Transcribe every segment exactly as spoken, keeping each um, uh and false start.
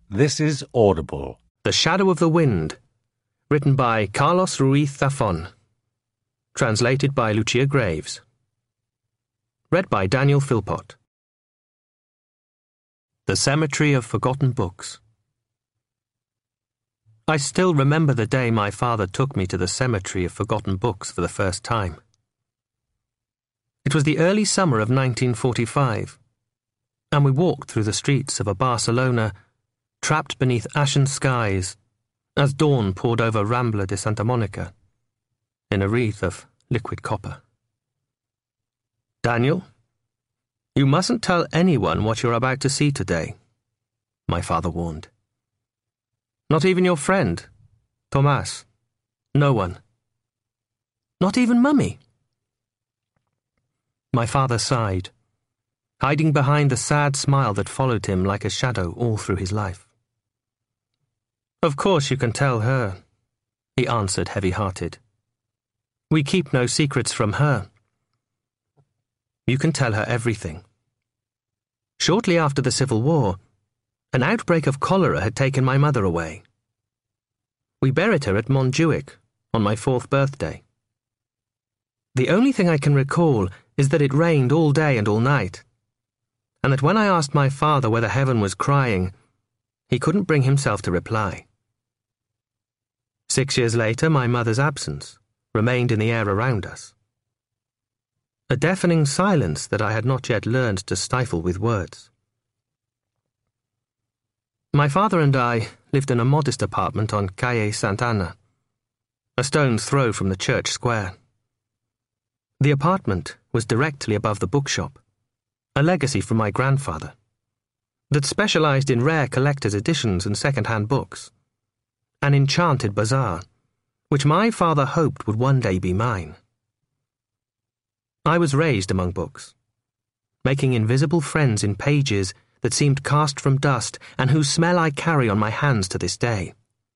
This is Audible. The Shadow of the Wind, written by Carlos Ruiz Zafón. Translated by Lucia Graves. Read by Daniel Philpott. The Cemetery of Forgotten Books. I still remember the day my father took me to the Cemetery of Forgotten Books for the first time. It was the early summer of nineteen forty-five, and we walked through the streets of a Barcelona trapped beneath ashen skies as dawn poured over Rambla de Santa Monica in a wreath of liquid copper. "Daniel, you mustn't tell anyone what you're about to see today," my father warned. "Not even your friend, Tomás. No one. Not even Mummy." My father sighed, hiding behind the sad smile that followed him like a shadow all through his life. "Of course you can tell her," he answered heavy-hearted. "We keep no secrets from her. You can tell her everything. Shortly after the Civil War, an outbreak of cholera had taken my mother away. We buried her at Montjuic on my fourth birthday. The only thing I can recall is that it rained all day and all night, and that when I asked my father whether heaven was crying, he couldn't bring himself to reply. Six years later, my mother's absence remained in the air around us. A deafening silence that I had not yet learned to stifle with words. My father and I lived in a modest apartment on Calle Santa Ana, a stone's throw from the church square. The apartment was directly above the bookshop, a legacy from my grandfather, that specialized in rare collector's editions and second-hand books, an enchanted bazaar, which my father hoped would one day be mine. I was raised among books, making invisible friends in pages that seemed cast from dust and whose smell I carry on my hands to this day.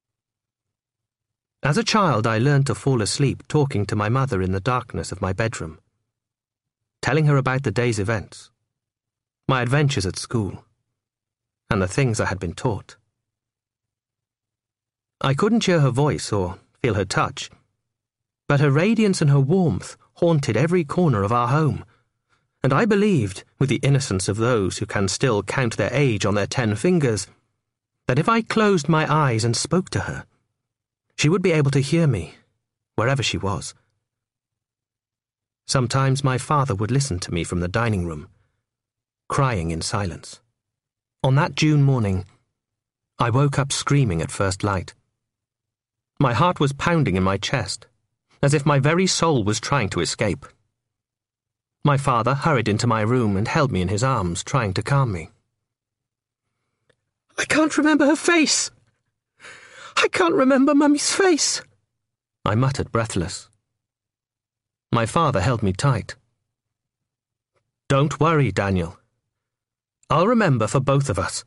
As a child, I learned to fall asleep talking to my mother in the darkness of my bedroom, telling her about the day's events, my adventures at school, and the things I had been taught. I couldn't hear her voice or feel her touch, but her radiance and her warmth haunted every corner of our home, and I believed, with the innocence of those who can still count their age on their ten fingers, that if I closed my eyes and spoke to her, she would be able to hear me, wherever she was. Sometimes my father would listen to me from the dining room, crying in silence. On that June morning, I woke up screaming at first light. My heart was pounding in my chest, as if my very soul was trying to escape. My father hurried into my room and held me in his arms, trying to calm me. "I can't remember her face. I can't remember Mummy's face," I muttered, breathless. My father held me tight. "Don't worry, Daniel. I'll remember for both of us."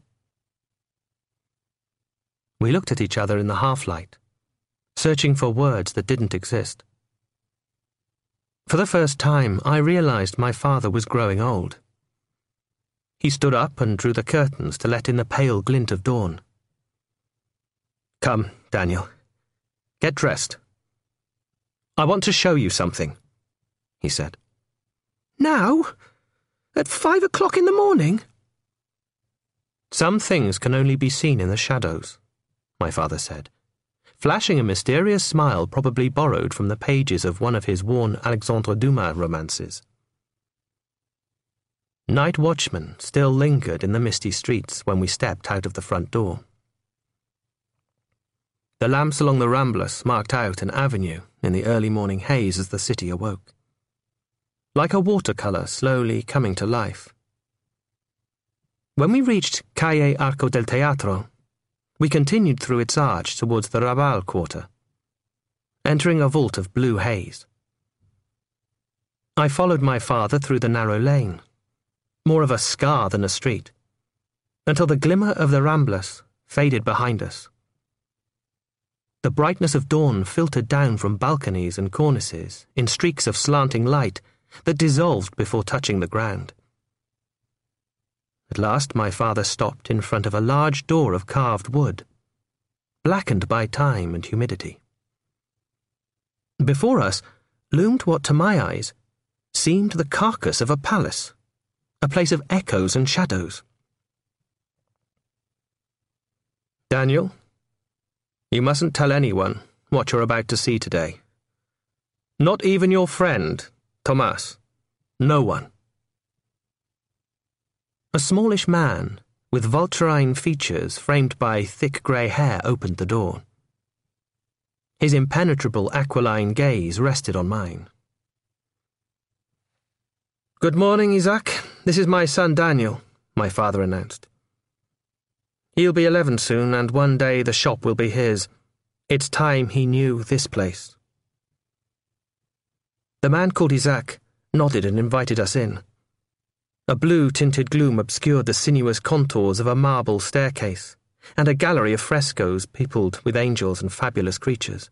We looked at each other in the half-light, searching for words that didn't exist. For the first time, I realized my father was growing old. He stood up and drew the curtains to let in the pale glint of dawn. "Come, Daniel. Get dressed. I want to show you something," he said. "Now? At five o'clock in the morning?" "Some things can only be seen in the shadows," my father said, flashing a mysterious smile probably borrowed from the pages of one of his worn Alexandre Dumas romances. Night watchmen still lingered in the misty streets when we stepped out of the front door. The lamps along the Ramblas marked out an avenue in the early morning haze as the city awoke, like a watercolor slowly coming to life. When we reached Calle Arco del Teatro, we continued through its arch towards the Raval quarter, entering a vault of blue haze. I followed my father through the narrow lane, more of a scar than a street, until the glimmer of the Ramblas faded behind us. The brightness of dawn filtered down from balconies and cornices in streaks of slanting light that dissolved before touching the ground. At last my father stopped in front of a large door of carved wood, blackened by time and humidity. Before us loomed what to my eyes seemed the carcass of a palace, a place of echoes and shadows. Daniel, you mustn't tell anyone what you're about to see today. Not even your friend, Thomas. No one. A smallish man, with vulturine features framed by thick grey hair, opened the door. His impenetrable aquiline gaze rested on mine. "Good morning, Isaac. This is my son Daniel," my father announced. "He'll be eleven soon, and one day the shop will be his. It's time he knew this place." The man called Isaac nodded and invited us in. A blue-tinted gloom obscured the sinuous contours of a marble staircase and a gallery of frescoes peopled with angels and fabulous creatures.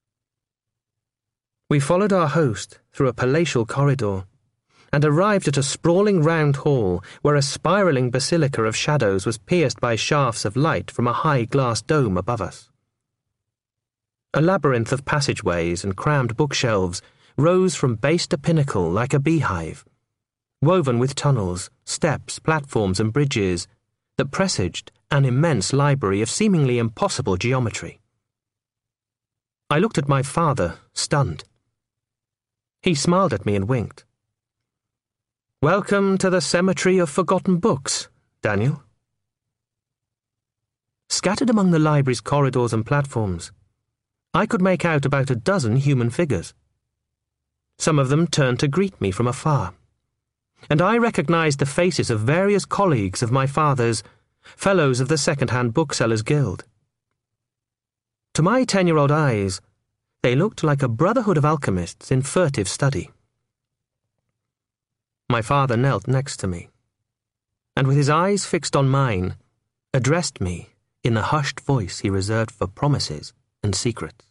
We followed our host through a palatial corridor and arrived at a sprawling round hall where a spiralling basilica of shadows was pierced by shafts of light from a high glass dome above us. A labyrinth of passageways and crammed bookshelves rose from base to pinnacle like a beehive, woven with tunnels, steps, platforms and bridges that presaged an immense library of seemingly impossible geometry. I looked at my father, stunned. He smiled at me and winked. "Welcome to the Cemetery of Forgotten Books, Daniel." Scattered among the library's corridors and platforms, I could make out about a dozen human figures. Some of them turned to greet me from afar, and I recognized the faces of various colleagues of my father's, fellows of the Second-Hand Booksellers' Guild. To my ten-year-old eyes, they looked like a brotherhood of alchemists in furtive study. My father knelt next to me, and with his eyes fixed on mine, addressed me in the hushed voice he reserved for promises and secrets.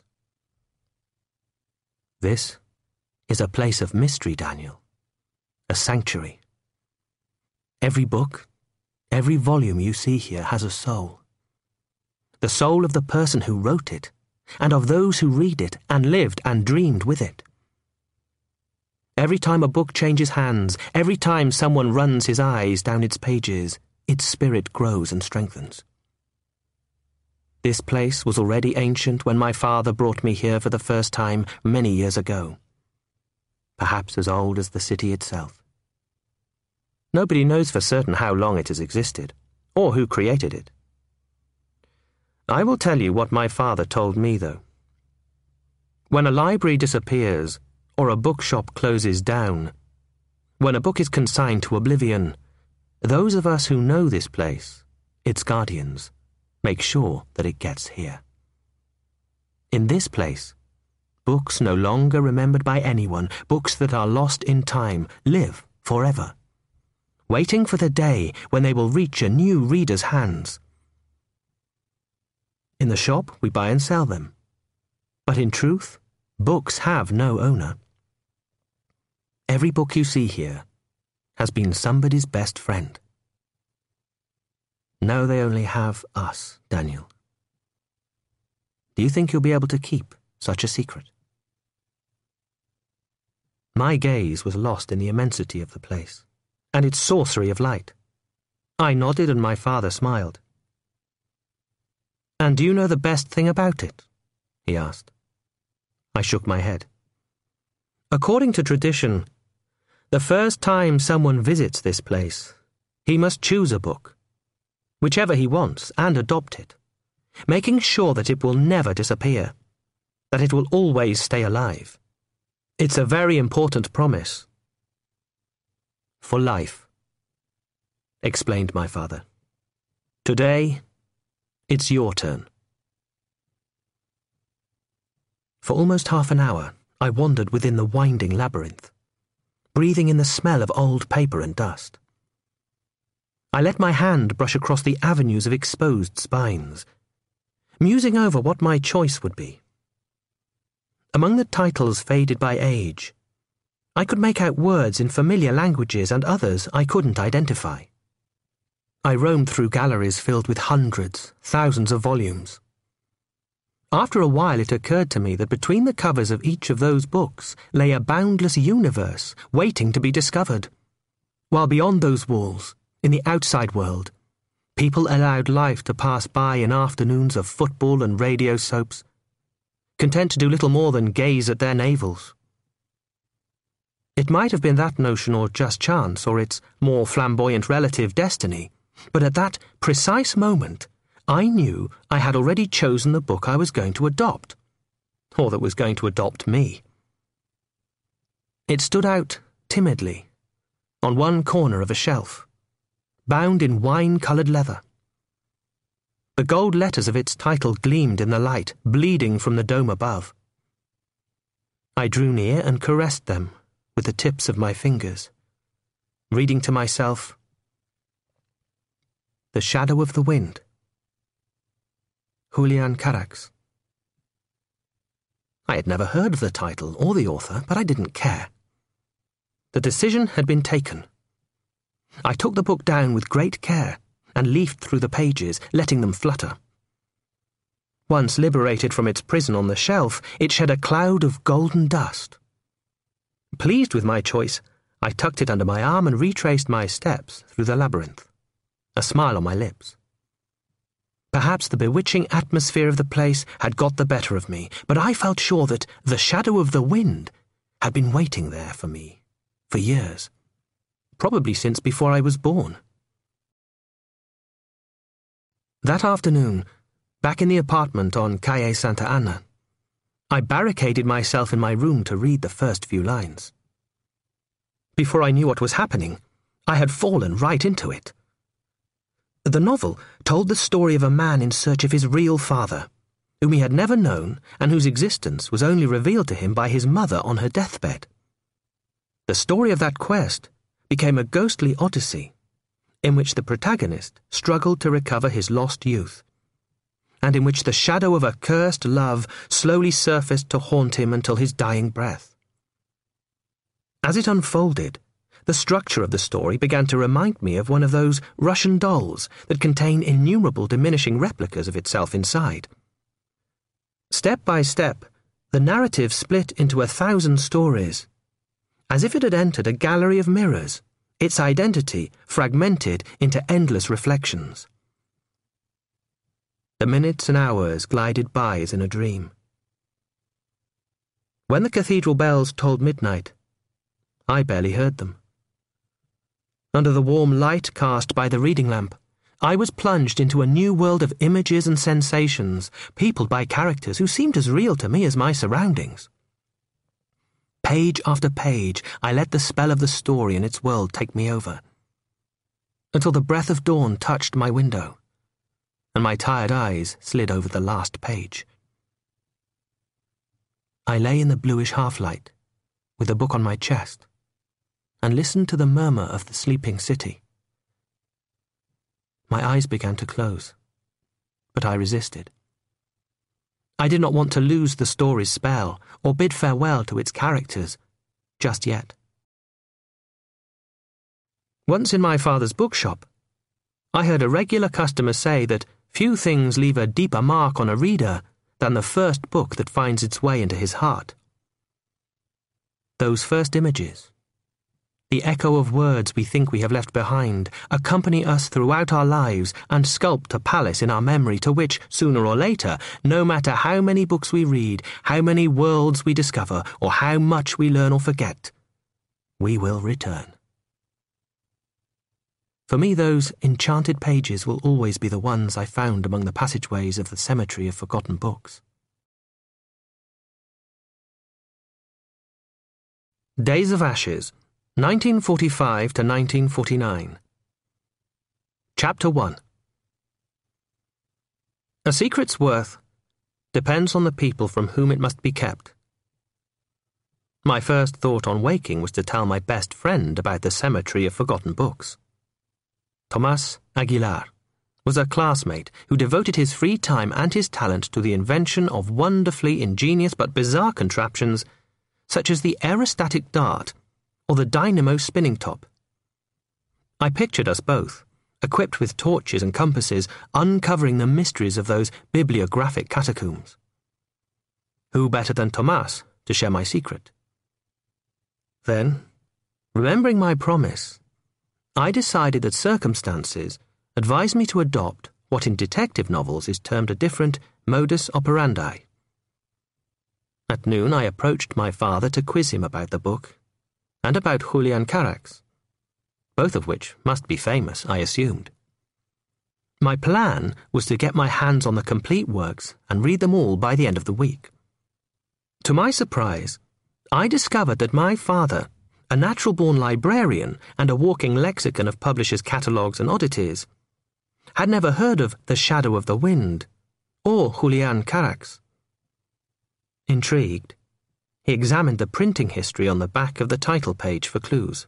"This is a place of mystery, Daniel, a sanctuary. Every book, every volume you see here has a soul. The soul of the person who wrote it, and of those who read it and lived and dreamed with it. Every time a book changes hands, every time someone runs his eyes down its pages, its spirit grows and strengthens. This place was already ancient when my father brought me here for the first time many years ago, perhaps as old as the city itself. Nobody knows for certain how long it has existed, or who created it. I will tell you what my father told me, though. When a library disappears, or a bookshop closes down, when a book is consigned to oblivion, those of us who know this place, its guardians, make sure that it gets here. In this place, books no longer remembered by anyone, books that are lost in time, live forever, waiting for the day when they will reach a new reader's hands. In the shop, we buy and sell them. But in truth, books have no owner. Every book you see here has been somebody's best friend. Now they only have us, Daniel. Do you think you'll be able to keep such a secret? My gaze was lost in the immensity of the place, and its sorcery of light. I nodded and my father smiled. "And do you know the best thing about it?" he asked. I shook my head. "According to tradition, the first time someone visits this place, he must choose a book, whichever he wants, and adopt it, making sure that it will never disappear, that it will always stay alive. It's a very important promise." "For life," explained my father. "Today, it's your turn." For almost half an hour, I wandered within the winding labyrinth, breathing in the smell of old paper and dust. I let my hand brush across the avenues of exposed spines, musing over what my choice would be. Among the titles faded by age, I could make out words in familiar languages and others I couldn't identify. I roamed through galleries filled with hundreds, thousands of volumes. After a while it occurred to me that between the covers of each of those books lay a boundless universe waiting to be discovered, while beyond those walls, in the outside world, people allowed life to pass by in afternoons of football and radio soaps, content to do little more than gaze at their navels. It might have been that notion or just chance or its more flamboyant relative destiny, but at that precise moment I knew I had already chosen the book I was going to adopt, or that was going to adopt me. It stood out timidly on one corner of a shelf, bound in wine-coloured leather. The gold letters of its title gleamed in the light, bleeding from the dome above. I drew near and caressed them with the tips of my fingers, reading to myself, "The Shadow of the Wind." Julian Carax. I had never heard of the title or the author, but I didn't care. The decision had been taken. I took the book down with great care and leafed through the pages, letting them flutter. Once liberated from its prison on the shelf, it shed a cloud of golden dust. Pleased with my choice, I tucked it under my arm and retraced my steps through the labyrinth, a smile on my lips. Perhaps the bewitching atmosphere of the place had got the better of me, but I felt sure that The Shadow of the Wind had been waiting there for me for years, probably since before I was born. That afternoon, back in the apartment on Calle Santa Ana, I barricaded myself in my room to read the first few lines. Before I knew what was happening, I had fallen right into it. The novel told the story of a man in search of his real father, whom he had never known and whose existence was only revealed to him by his mother on her deathbed. The story of that quest became a ghostly odyssey in which the protagonist struggled to recover his lost youth, and in which the shadow of a cursed love slowly surfaced to haunt him until his dying breath. As it unfolded, the structure of the story began to remind me of one of those Russian dolls that contain innumerable diminishing replicas of itself inside. Step by step, the narrative split into a thousand stories, as if it had entered a gallery of mirrors, its identity fragmented into endless reflections. The minutes and hours glided by as in a dream. When the cathedral bells tolled midnight, I barely heard them. Under the warm light cast by the reading lamp, I was plunged into a new world of images and sensations, peopled by characters who seemed as real to me as my surroundings. Page after page, I let the spell of the story and its world take me over, until the breath of dawn touched my window, and my tired eyes slid over the last page. I lay in the bluish half-light, with the book on my chest, and listened to the murmur of the sleeping city. My eyes began to close, but I resisted. I did not want to lose the story's spell or bid farewell to its characters, just yet. Once in my father's bookshop, I heard a regular customer say that few things leave a deeper mark on a reader than the first book that finds its way into his heart. Those first images, the echo of words we think we have left behind, accompany us throughout our lives and sculpt a palace in our memory to which, sooner or later, no matter how many books we read, how many worlds we discover, or how much we learn or forget, we will return. For me, those enchanted pages will always be the ones I found among the passageways of the cemetery of forgotten books. Days of Ashes, nineteen forty-five to nineteen forty-nine. Chapter one. A secret's worth depends on the people from whom it must be kept. My first thought on waking was to tell my best friend about the cemetery of forgotten books. Tomás Aguilar was a classmate who devoted his free time and his talent to the invention of wonderfully ingenious but bizarre contraptions such as the aerostatic dart or the dynamo spinning top. I pictured us both, equipped with torches and compasses, uncovering the mysteries of those bibliographic catacombs. Who better than Tomas to share my secret? Then, remembering my promise, I decided that circumstances advised me to adopt what in detective novels is termed a different modus operandi. At noon I approached my father to quiz him about the book, and about Julian Carax, both of which must be famous, I assumed. My plan was to get my hands on the complete works and read them all by the end of the week. To my surprise, I discovered that my father, a natural-born librarian and a walking lexicon of publishers' catalogues and oddities, had never heard of The Shadow of the Wind or Julian Carax. Intrigued, he examined the printing history on the back of the title page for clues.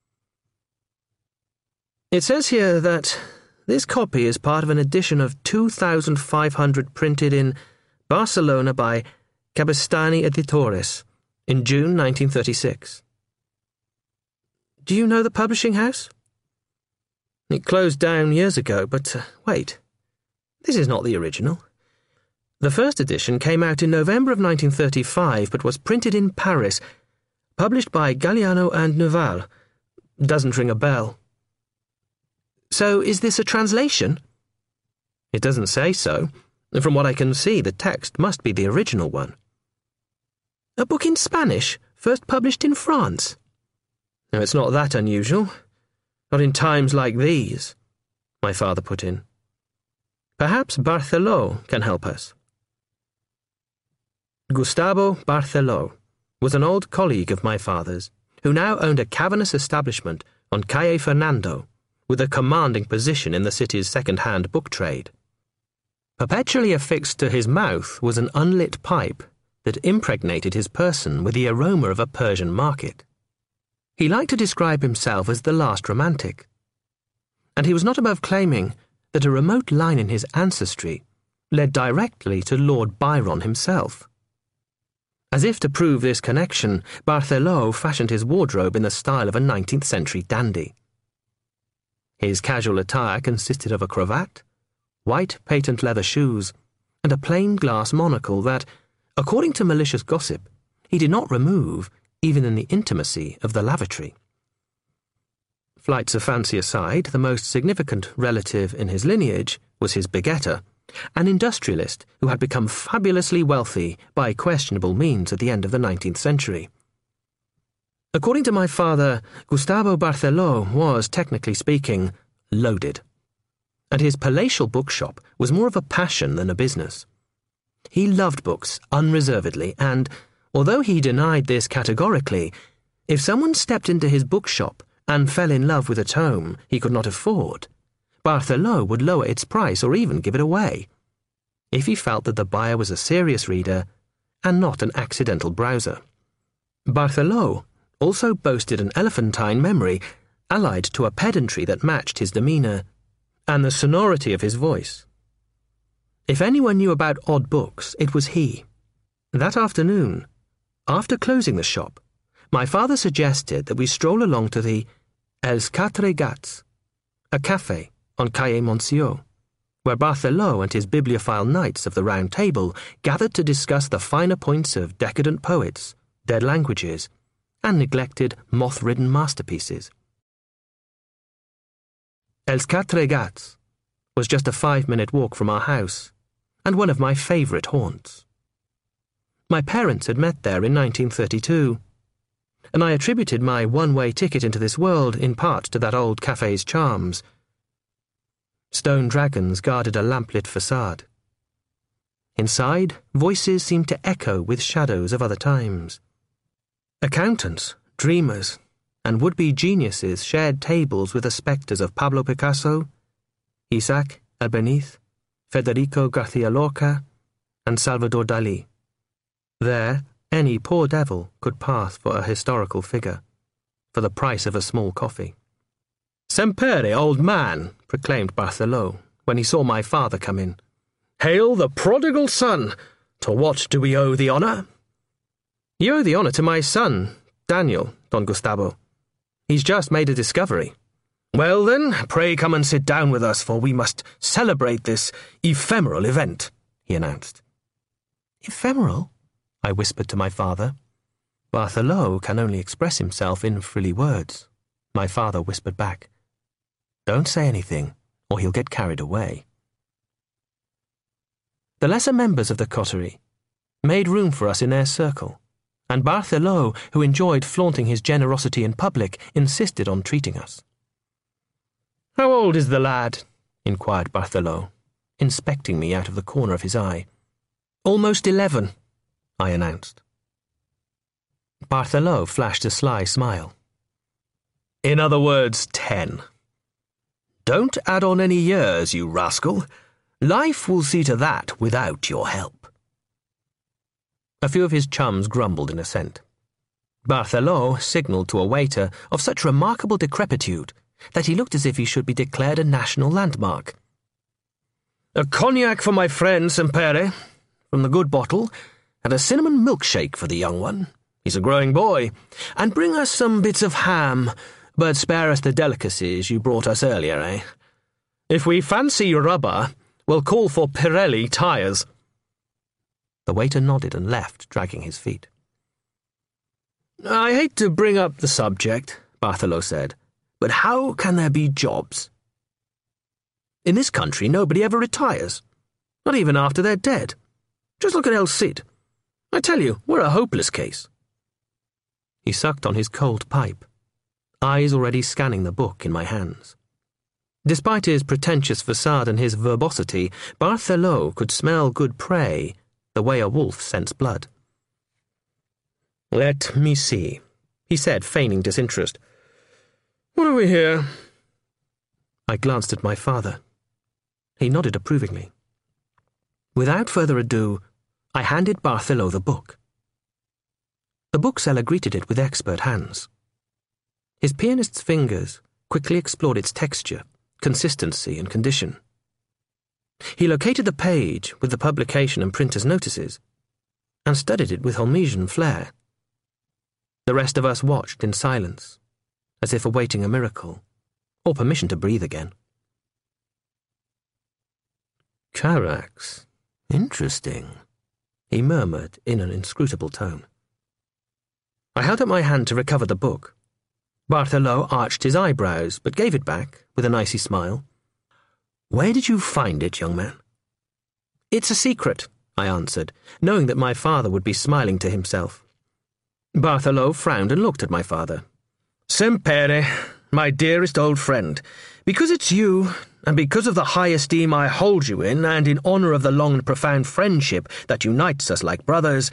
It says here that this copy is part of an edition of two thousand five hundred printed in Barcelona by Cabestany Editores in June nineteen thirty-six. Do you know the publishing house? It closed down years ago, but uh, wait, this is not the original. The first edition came out in November of nineteen thirty-five, but was printed in Paris, published by Galliano and Neuval. Doesn't ring a bell. So is this a translation? It doesn't say so. From what I can see, the text must be the original one. A book in Spanish, first published in France? No, it's not that unusual. Not in times like these, my father put in. Perhaps Barceló can help us. Gustavo Barceló was an old colleague of my father's, who now owned a cavernous establishment on Calle Fernando, with a commanding position in the city's second-hand book trade. Perpetually affixed to his mouth was an unlit pipe that impregnated his person with the aroma of a Persian market. He liked to describe himself as the last romantic, and he was not above claiming that a remote line in his ancestry led directly to Lord Byron himself. As if to prove this connection, Barceló fashioned his wardrobe in the style of a nineteenth century dandy. His casual attire consisted of a cravat, white patent leather shoes, and a plain glass monocle that, according to malicious gossip, he did not remove even in the intimacy of the lavatory. Flights of fancy aside, the most significant relative in his lineage was his begetter, an industrialist who had become fabulously wealthy by questionable means at the end of the nineteenth century. According to my father, Gustavo Barceló was, technically speaking, loaded, and his palatial bookshop was more of a passion than a business. He loved books unreservedly, and, although he denied this categorically, if someone stepped into his bookshop and fell in love with a tome he could not afford, Barceló would lower its price or even give it away, if he felt that the buyer was a serious reader and not an accidental browser. Barceló also boasted an elephantine memory, allied to a pedantry that matched his demeanour and the sonority of his voice. If anyone knew about odd books, it was he. That afternoon, after closing the shop, my father suggested that we stroll along to the Els Quatre Gats, a cafe on Calle Monsieur, where Barceló and his bibliophile knights of the Round Table gathered to discuss the finer points of decadent poets, dead languages, and neglected, moth-ridden masterpieces. Els Quatre Gats was just a five-minute walk from our house, and one of my favourite haunts. My parents had met there in nineteen thirty-two, and I attributed my one-way ticket into this world in part to that old cafe's charms. Stone dragons guarded a lamplit facade. Inside, voices seemed to echo with shadows of other times. Accountants, dreamers, and would-be geniuses shared tables with the spectres of Pablo Picasso, Isaac Albéniz, Federico García Lorca, and Salvador Dalí. There, any poor devil could pass for a historical figure, for the price of a small coffee. "Sempere, old man," proclaimed Barceló, when he saw my father come in. "Hail the prodigal son! To what do we owe the honour?" "You owe the honour to my son, Daniel, Don Gustavo. He's just made a discovery. Well then, pray come and sit down with us, for we must celebrate this ephemeral event, he announced. Ephemeral? I whispered to my father. Bartholomew can only express himself in frilly words. My father whispered back. Don't say anything, or he'll get carried away. The lesser members of the coterie made room for us in their circle, and Bartholomew, who enjoyed flaunting his generosity in public, insisted on treating us. How old is the lad? Inquired Bartholomew, inspecting me out of the corner of his eye. Almost eleven, I announced. Bartholomew flashed a sly smile. In other words, ten. Don't add on any years, you rascal. Life will see to that without your help. A few of his chums grumbled in assent. Bartholomew signalled to a waiter of such remarkable decrepitude that he looked as if he should be declared a national landmark. A cognac for my friend Sempere, from the good bottle, and a cinnamon milkshake for the young one. He's a growing boy. And bring us some bits of ham, but spare us the delicacies you brought us earlier, eh? If we fancy rubber, we'll call for Pirelli tyres. The waiter nodded and left, dragging his feet. I hate to bring up the subject, Bartholomew said, but how can there be jobs? In this country, nobody ever retires, not even after they're dead. Just look at El Cid. I tell you, we're a hopeless case. He sucked on his cold pipe, eyes already scanning the book in my hands. Despite his pretentious facade and his verbosity, Bartholomew could smell good prey the way a wolf scents blood. Let me see, he said, feigning disinterest. What have we here? I glanced at my father. He nodded approvingly. Without further ado, I handed Bartholomew the book. The bookseller greeted it with expert hands. His pianist's fingers quickly explored its texture, consistency, and condition. He located the page with the publication and printer's notices, and studied it with Holmesian flair. The rest of us watched in silence, as if awaiting a miracle, or permission to breathe again. Carax. Interesting, he murmured in an inscrutable tone. I held up my hand to recover the book. Bartholomew arched his eyebrows, but gave it back with an icy smile. Where did you find it, young man? It's a secret, I answered, knowing that my father would be smiling to himself. Bartholomew frowned and looked at my father. Sempere, my dearest old friend, because it's you, and because of the high esteem I hold you in, and in honour of the long and profound friendship that unites us like brothers,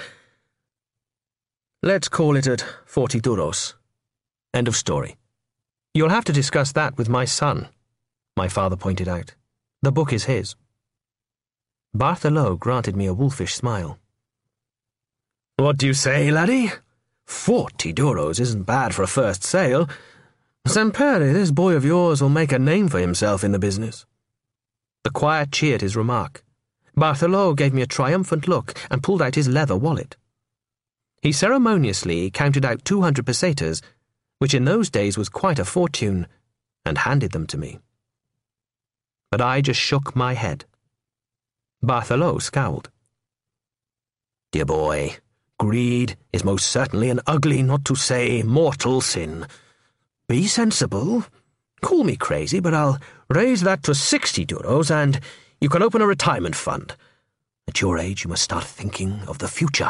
let's call it at forty duros. End of story. You'll have to discuss that with my son, my father pointed out. The book is his. Bartholomew granted me a wolfish smile. What do you say, laddie? Forty duros isn't bad for a first sale. Sempere, this boy of yours will make a name for himself in the business. The choir cheered his remark. Bartholomew gave me a triumphant look and pulled out his leather wallet. He ceremoniously counted out two hundred pesetas, which in those days was quite a fortune, and handed them to me. But I just shook my head. Bartholomew scowled. Dear boy, greed is most certainly an ugly, not to say mortal sin. Be sensible. Call me crazy, but I'll raise that to sixty duros, and you can open a retirement fund. At your age, you must start thinking of the future.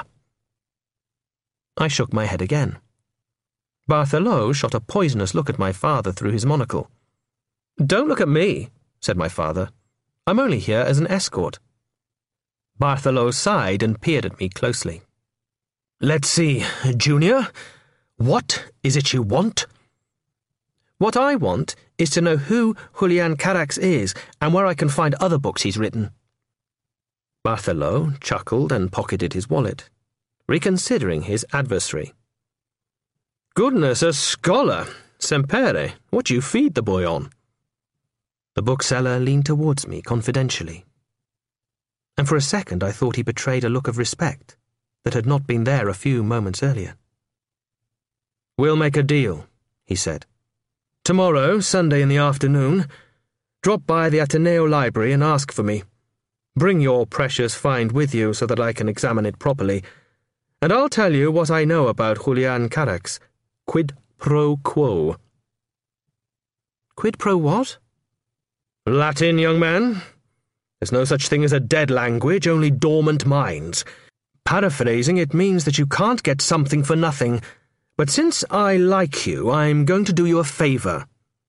I shook my head again. Bartholomew shot a poisonous look at my father through his monocle. Don't look at me, said my father. I'm only here as an escort. Bartholomew sighed and peered at me closely. Let's see, Junior, what is it you want? What I want is to know who Julian Carax is and where I can find other books he's written. Bartholomew chuckled and pocketed his wallet, reconsidering his adversary. Goodness, a scholar! Sempere, what do you feed the boy on? The bookseller leaned towards me confidentially, and for a second I thought he betrayed a look of respect that had not been there a few moments earlier. We'll make a deal, he said. Tomorrow, Sunday in the afternoon, drop by the Ateneo Library and ask for me. Bring your precious find with you so that I can examine it properly, and I'll tell you what I know about Julian Carax. Quid pro quo. Quid pro what? Latin, young man. There's no such thing as a dead language, only dormant minds. Paraphrasing, it means that you can't get something for nothing. But since I like you, I'm going to do you a favour.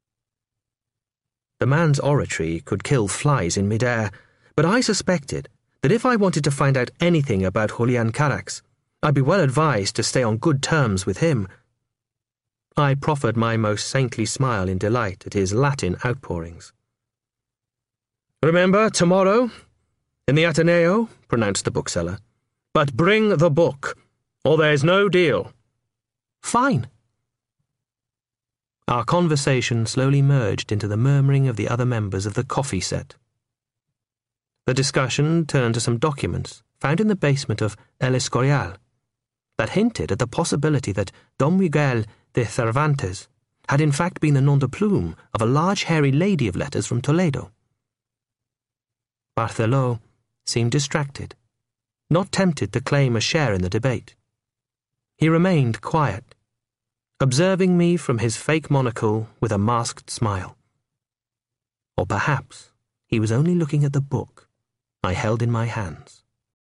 The man's oratory could kill flies in midair, but I suspected that if I wanted to find out anything about Julian Carax, I'd be well advised to stay on good terms with him. I proffered my most saintly smile in delight at his Latin outpourings. Remember, tomorrow, in the Ateneo, pronounced the bookseller. But bring the book, or there's no deal. Fine. Our conversation slowly merged into the murmuring of the other members of the coffee set. The discussion turned to some documents found in the basement of El Escorial that hinted at the possibility that Don Miguel de Cervantes had in fact been the nom de plume of a large hairy lady of letters from Toledo. Barthelo seemed distracted, not tempted to claim a share in the debate. He remained quiet, observing me from his fake monocle with a masked smile. Or perhaps he was only looking at the book I held in my hands.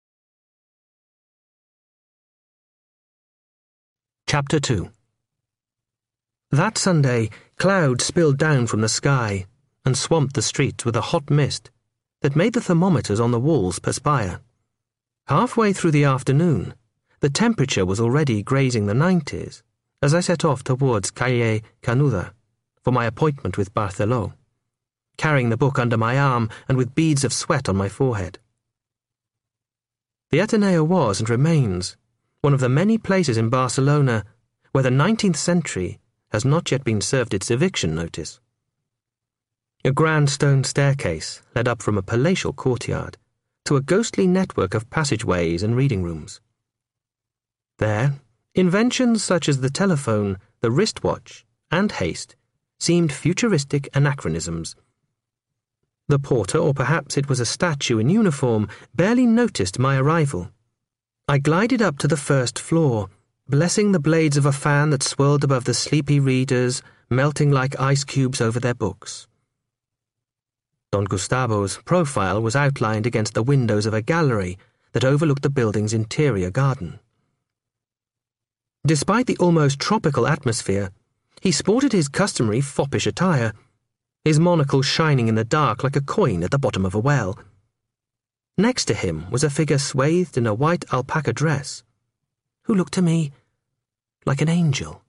Chapter two. That Sunday, clouds spilled down from the sky and swamped the streets with a hot mist that made the thermometers on the walls perspire. Halfway through the afternoon, the temperature was already grazing the nineties as I set off towards Calle Canuda for my appointment with Barthelo, carrying the book under my arm and with beads of sweat on my forehead. The Ateneo was and remains one of the many places in Barcelona where the nineteenth century has not yet been served its eviction notice. A grand stone staircase led up from a palatial courtyard to a ghostly network of passageways and reading rooms. There, inventions such as the telephone, the wristwatch, and haste seemed futuristic anachronisms. The porter, or perhaps it was a statue in uniform, barely noticed my arrival. I glided up to the first floor, blessing the blades of a fan that swirled above the sleepy readers, melting like ice cubes over their books. Don Gustavo's profile was outlined against the windows of a gallery that overlooked the building's interior garden. Despite the almost tropical atmosphere, he sported his customary foppish attire, his monocle shining in the dark like a coin at the bottom of a well. Next to him was a figure swathed in a white alpaca dress, who looked to me like an angel.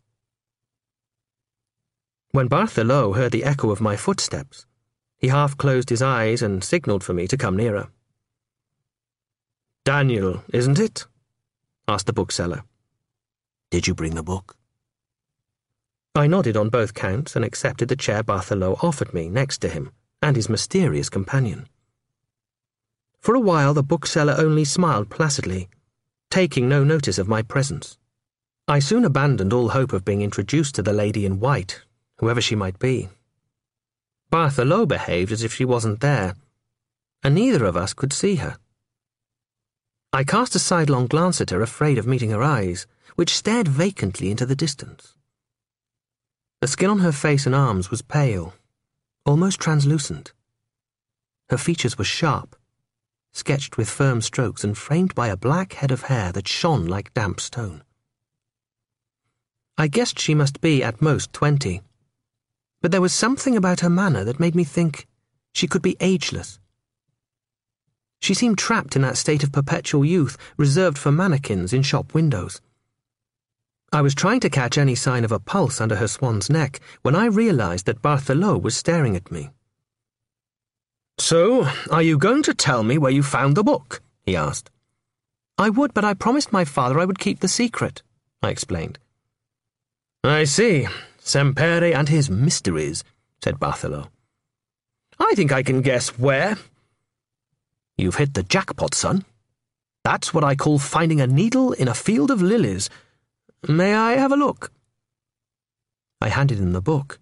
When Barthelo heard the echo of my footsteps, he half closed his eyes and signalled for me to come nearer. "Daniel, isn't it?" asked the bookseller. "Did you bring the book?" I nodded on both counts and accepted the chair Barthelo offered me next to him and his mysterious companion. For a while the bookseller only smiled placidly, taking no notice of my presence. I soon abandoned all hope of being introduced to the lady in white, whoever she might be. Barthelo behaved as if she wasn't there, and neither of us could see her. I cast a sidelong glance at her, afraid of meeting her eyes, which stared vacantly into the distance. The skin on her face and arms was pale, almost translucent. Her features were sharp, sketched with firm strokes and framed by a black head of hair that shone like damp stone. I guessed she must be at most twenty, but there was something about her manner that made me think she could be ageless. She seemed trapped in that state of perpetual youth reserved for mannequins in shop windows. I was trying to catch any sign of a pulse under her swan's neck when I realized that Barthelo was staring at me. "So, are you going to tell me where you found the book?" he asked. "I would, but I promised my father I would keep the secret," I explained. "I see. Sempere and his mysteries," said Barthelo. "I think I can guess where." "You've hit the jackpot, son. That's what I call finding a needle in a field of lilies. May I have a look?" I handed him the book,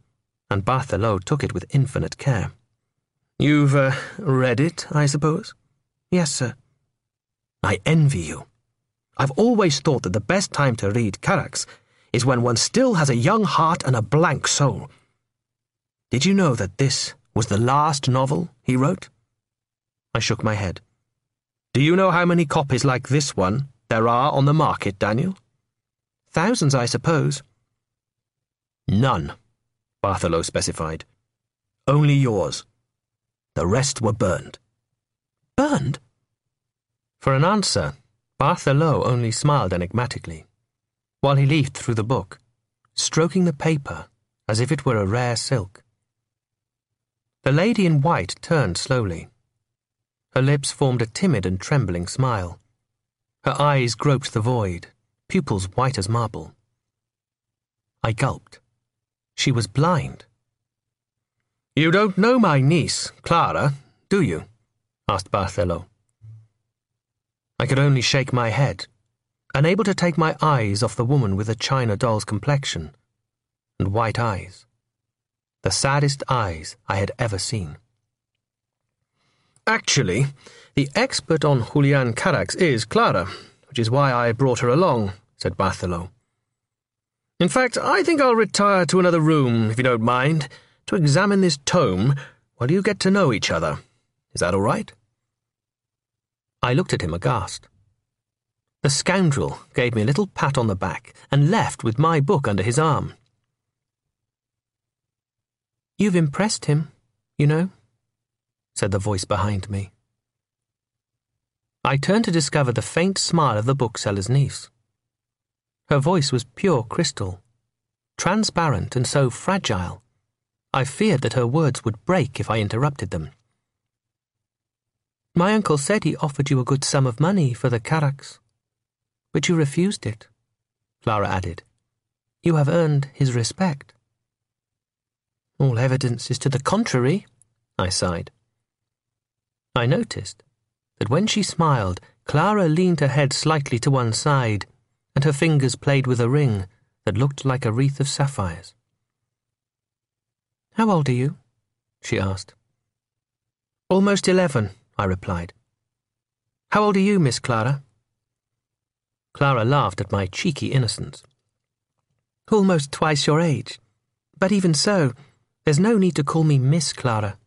and Bartholomew took it with infinite care. "You've, uh, read it, I suppose?" "Yes, sir." "I envy you. I've always thought that the best time to read Carax is when one still has a young heart and a blank soul. Did you know that this was the last novel he wrote?" I shook my head. "Do you know how many copies like this one there are on the market, Daniel?" "Thousands, I suppose." "None," Bartholomew specified. "Only yours. The rest were burned." "Burned?" For an answer, Bartholomew only smiled enigmatically, while he leafed through the book, stroking the paper as if it were a rare silk. The lady in white turned slowly. Her lips formed a timid and trembling smile. Her eyes groped the void, pupils white as marble. I gulped. She was blind. "You don't know my niece, Clara, do you?" asked Bartholomew. I could only shake my head, unable to take my eyes off the woman with the china doll's complexion and white eyes, the saddest eyes I had ever seen. "Actually, the expert on Julian Carax is Clara, which is why I brought her along," said Bartholomew. "In fact, I think I'll retire to another room, if you don't mind, to examine this tome while you get to know each other. Is that all right?" I looked at him aghast. The scoundrel gave me a little pat on the back and left with my book under his arm. "You've impressed him, you know," said the voice behind me. I turned to discover the faint smile of the bookseller's niece. Her voice was pure crystal, transparent and so fragile, I feared that her words would break if I interrupted them. "My uncle said he offered you a good sum of money for the Carax, but you refused it," Clara added. "You have earned his respect." "All evidence is to the contrary," I sighed. I noticed that when she smiled, Clara leaned her head slightly to one side, and her fingers played with a ring that looked like a wreath of sapphires. "How old are you?" she asked. "Almost eleven," I replied. "How old are you, Miss Clara?" Clara laughed at my cheeky innocence. "Almost twice your age. But even so, there's no need to call me Miss Clara."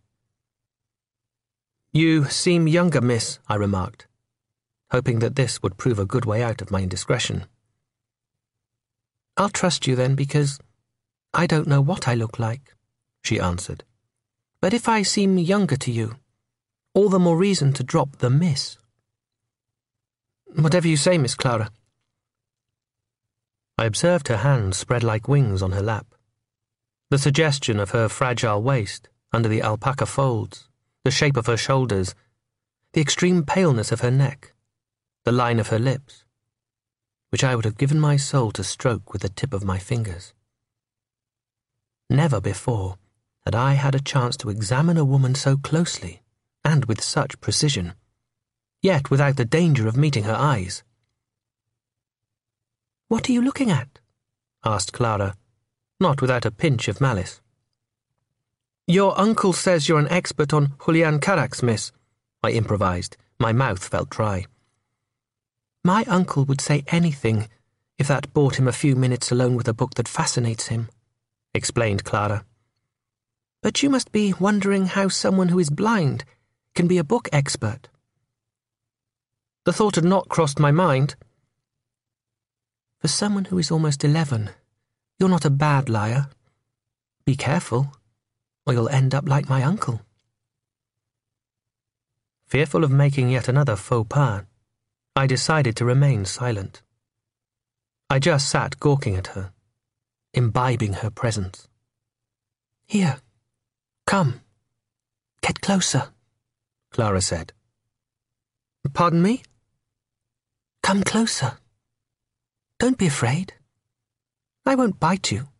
"You seem younger, miss," I remarked, hoping that this would prove a good way out of my indiscretion. "I'll trust you then, because I don't know what I look like," she answered. "But if I seem younger to you, all the more reason to drop the miss." "Whatever you say, Miss Clara." I observed her hands spread like wings on her lap. The suggestion of her fragile waist under the alpaca folds, the shape of her shoulders, the extreme paleness of her neck, the line of her lips, which I would have given my soul to stroke with the tip of my fingers. Never before had I had a chance to examine a woman so closely and with such precision, yet without the danger of meeting her eyes. "What are you looking at?" asked Clara, not without a pinch of malice. "Your uncle says you're an expert on Julian Carax, miss," I improvised. My mouth felt dry. "My uncle would say anything if that bought him a few minutes alone with a book that fascinates him," explained Clara. "But you must be wondering how someone who is blind can be a book expert." The thought had not crossed my mind. "For someone who is almost eleven, you're not a bad liar. Be careful, or you'll end up like my uncle." Fearful of making yet another faux pas, I decided to remain silent. I just sat gawking at her, imbibing her presence. "Here, come, get closer," Clara said. "Pardon me?" "Come closer. Don't be afraid. I won't bite you."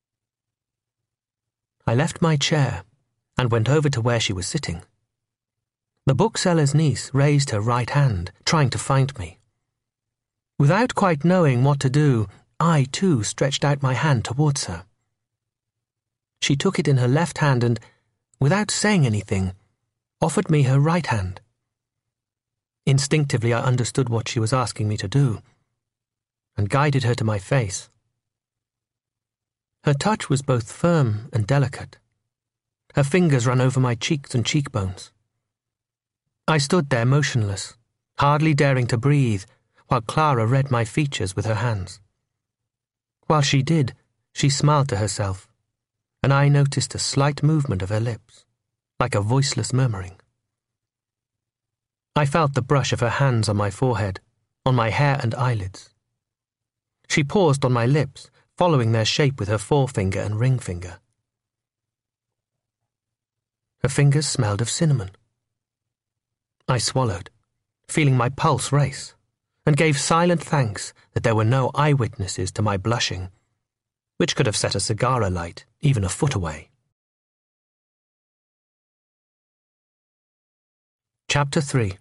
I left my chair and went over to where she was sitting. The bookseller's niece raised her right hand, trying to find me. Without quite knowing what to do, I too stretched out my hand towards her. She took it in her left hand and, without saying anything, offered me her right hand. Instinctively I understood what she was asking me to do, and guided her to my face. Her touch was both firm and delicate. Her fingers ran over my cheeks and cheekbones. I stood there motionless, hardly daring to breathe, while Clara read my features with her hands. While she did, she smiled to herself, and I noticed a slight movement of her lips, like a voiceless murmuring. I felt the brush of her hands on my forehead, on my hair and eyelids. She paused on my lips, following their shape with her forefinger and ring finger. Her fingers smelled of cinnamon. I swallowed, feeling my pulse race, and gave silent thanks that there were no eyewitnesses to my blushing, which could have set a cigar alight even a foot away. Chapter three.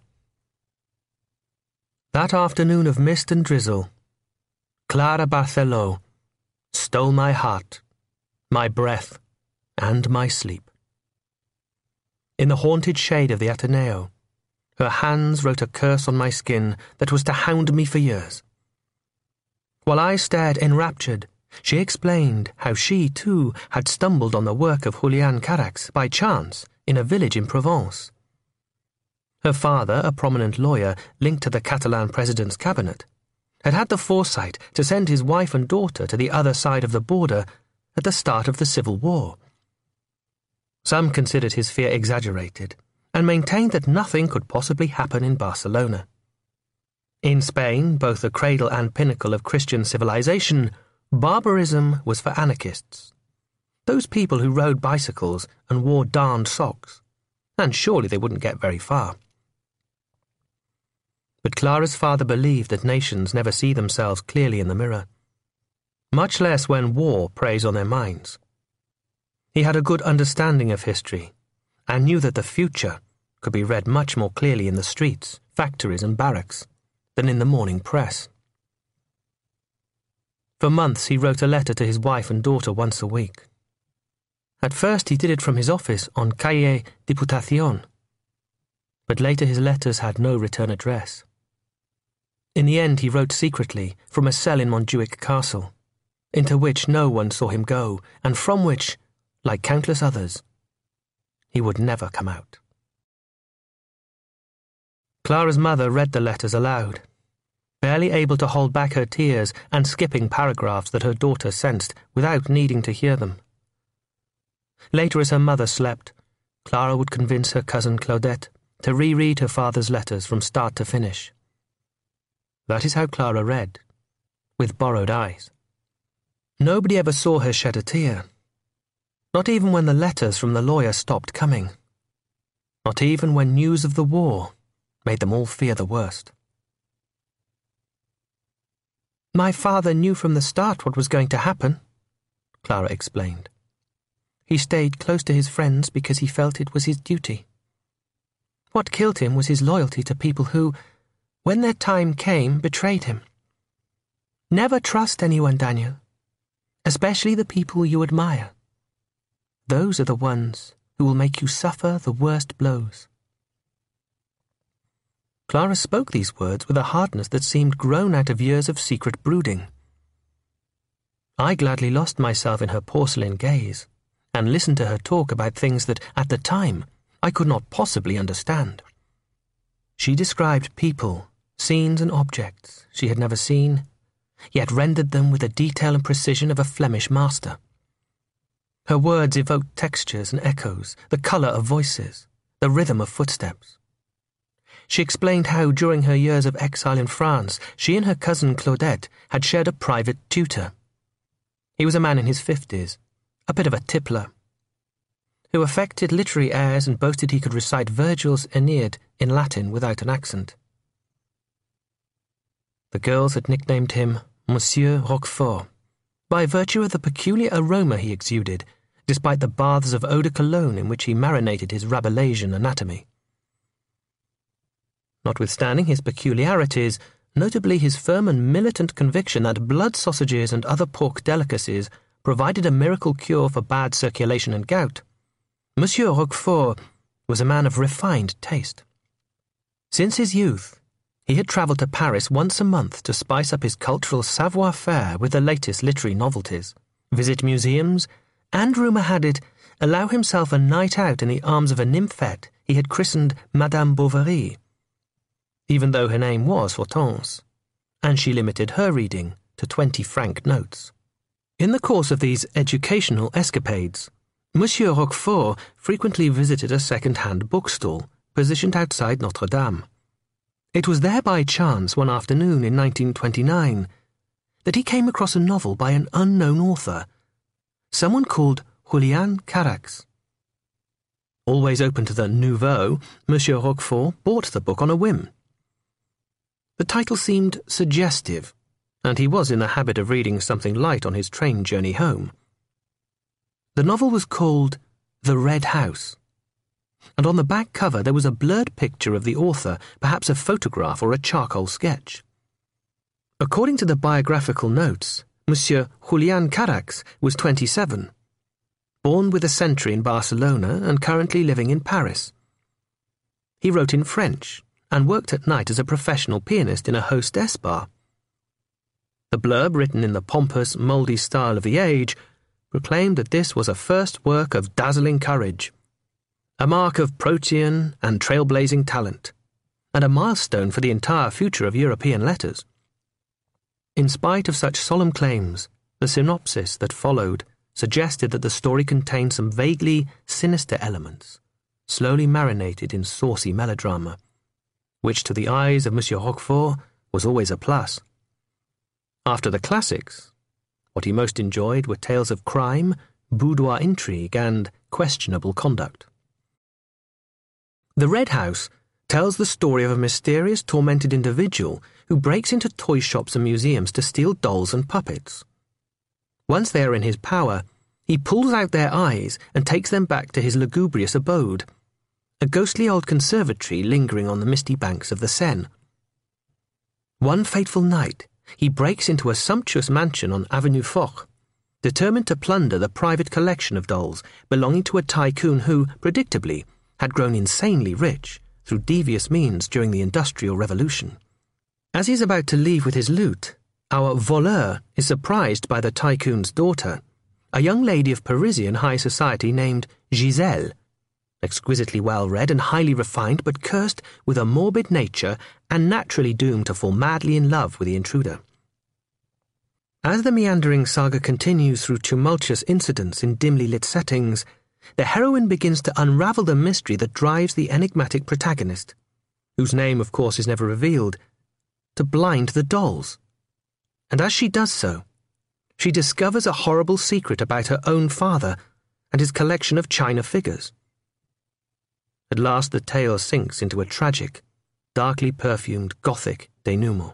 That afternoon of mist and drizzle, Clara Barthélot stole my heart, my breath, and my sleep. In the haunted shade of the Ateneo, her hands wrote a curse on my skin that was to hound me for years. While I stared enraptured, she explained how she, too, had stumbled on the work of Julian Carax by chance in a village in Provence. Her father, a prominent lawyer linked to the Catalan president's cabinet, had had the foresight to send his wife and daughter to the other side of the border at the start of the Civil War. Some considered his fear exaggerated, and maintained that nothing could possibly happen in Barcelona. In Spain, both the cradle and pinnacle of Christian civilization, barbarism was for anarchists, those people who rode bicycles and wore darned socks, and surely they wouldn't get very far. But Clara's father believed that nations never see themselves clearly in the mirror, much less when war preys on their minds. He had a good understanding of history, and knew that the future could be read much more clearly in the streets, factories, and barracks than in the morning press. For months he wrote a letter to his wife and daughter once a week. At first he did it from his office on Calle Diputación, but later his letters had no return address. In the end he wrote secretly from a cell in Montjuic Castle, into which no one saw him go, and from which, like countless others, he would never come out. Clara's mother read the letters aloud, barely able to hold back her tears and skipping paragraphs that her daughter sensed without needing to hear them. Later, as her mother slept, Clara would convince her cousin Claudette to reread her father's letters from start to finish. That is how Clara read, with borrowed eyes. Nobody ever saw her shed a tear. Not even when the letters from the lawyer stopped coming. Not even when news of the war made them all fear the worst. My father knew from the start what was going to happen, Clara explained. He stayed close to his friends because he felt it was his duty. What killed him was his loyalty to people who, when their time came, betrayed him. Never trust anyone, Daniel, especially the people you admire. Those are the ones who will make you suffer the worst blows. Clara spoke these words with a hardness that seemed grown out of years of secret brooding. I gladly lost myself in her porcelain gaze, and listened to her talk about things that, at the time, I could not possibly understand. She described people, scenes and objects she had never seen, yet rendered them with the detail and precision of a Flemish master. Her words evoked textures and echoes, the colour of voices, the rhythm of footsteps. She explained how, during her years of exile in France, she and her cousin Claudette had shared a private tutor. He was a man in his fifties, a bit of a tippler, who affected literary airs and boasted he could recite Virgil's Aeneid in Latin without an accent. The girls had nicknamed him Monsieur Roquefort, by virtue of the peculiar aroma he exuded, despite the baths of eau de cologne in which he marinated his Rabelaisian anatomy. Notwithstanding his peculiarities, notably his firm and militant conviction that blood sausages and other pork delicacies provided a miracle cure for bad circulation and gout, Monsieur Roquefort was a man of refined taste. Since his youth, he had travelled to Paris once a month to spice up his cultural savoir-faire with the latest literary novelties, visit museums, and, rumour had it, allow himself a night out in the arms of a nymphette he had christened Madame Bovary, even though her name was Hortense, and she limited her reading to twenty franc notes. In the course of these educational escapades, Monsieur Roquefort frequently visited a second-hand bookstall positioned outside Notre Dame. It was there by chance one afternoon in nineteen twenty-nine that he came across a novel by an unknown author, someone called Julian Carax. Always open to the nouveau, Monsieur Roquefort bought the book on a whim. The title seemed suggestive, and he was in the habit of reading something light on his train journey home. The novel was called The Red House, and on the back cover there was a blurred picture of the author, perhaps a photograph or a charcoal sketch. According to the biographical notes, Monsieur Julian Carax was twenty-seven, born with a century in Barcelona and currently living in Paris. He wrote in French and worked at night as a professional pianist in a hostess bar. The blurb, written in the pompous, mouldy style of the age, proclaimed that this was a first work of dazzling courage, a mark of protean and trailblazing talent, and a milestone for the entire future of European letters. In spite of such solemn claims, the synopsis that followed suggested that the story contained some vaguely sinister elements, slowly marinated in saucy melodrama, which to the eyes of Monsieur Roquefort was always a plus. After the classics, what he most enjoyed were tales of crime, boudoir intrigue, and questionable conduct. The Red House tells the story of a mysterious, tormented individual who breaks into toy shops and museums to steal dolls and puppets. Once they are in his power, he pulls out their eyes and takes them back to his lugubrious abode, a ghostly old conservatory lingering on the misty banks of the Seine. One fateful night, he breaks into a sumptuous mansion on Avenue Foch, determined to plunder the private collection of dolls belonging to a tycoon who, predictably, had grown insanely rich through devious means during the Industrial Revolution. As he is about to leave with his loot, our voleur is surprised by the tycoon's daughter, a young lady of Parisian high society named Giselle, exquisitely well-read and highly refined, but cursed with a morbid nature and naturally doomed to fall madly in love with the intruder. As the meandering saga continues through tumultuous incidents in dimly lit settings, the heroine begins to unravel the mystery that drives the enigmatic protagonist, whose name, of course, is never revealed, to blind the dolls. And as she does so, she discovers a horrible secret about her own father and his collection of china figures. At last the tale sinks into a tragic, darkly perfumed Gothic denouement.